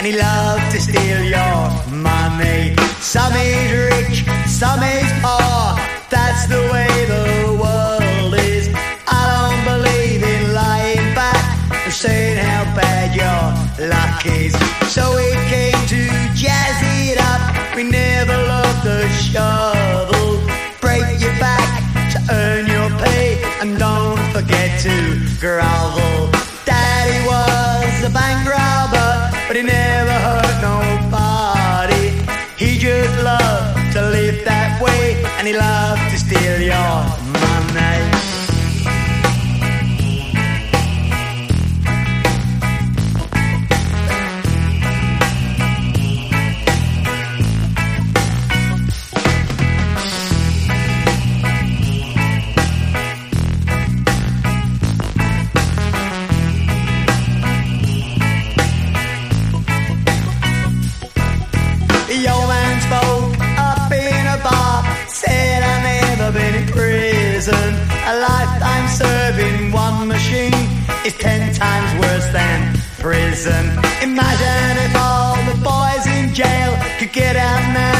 and he loved to steal your money. Some is rich, some is poor, that's the way the world is. I don't believe in lying back and saying how bad your luck is. So we came to jazz it up, we never loved the shovel. Break your back to earn your pay, and don't forget to grovel. Daddy was a bank robber, but he never hurt nobody. He just loved to live that way, and he loved to steal your money. The old man spoke up in a bar, said I've never been in prison. A lifetime serving one machine is 10 times worse than prison. Imagine if all the boys in jail could get out now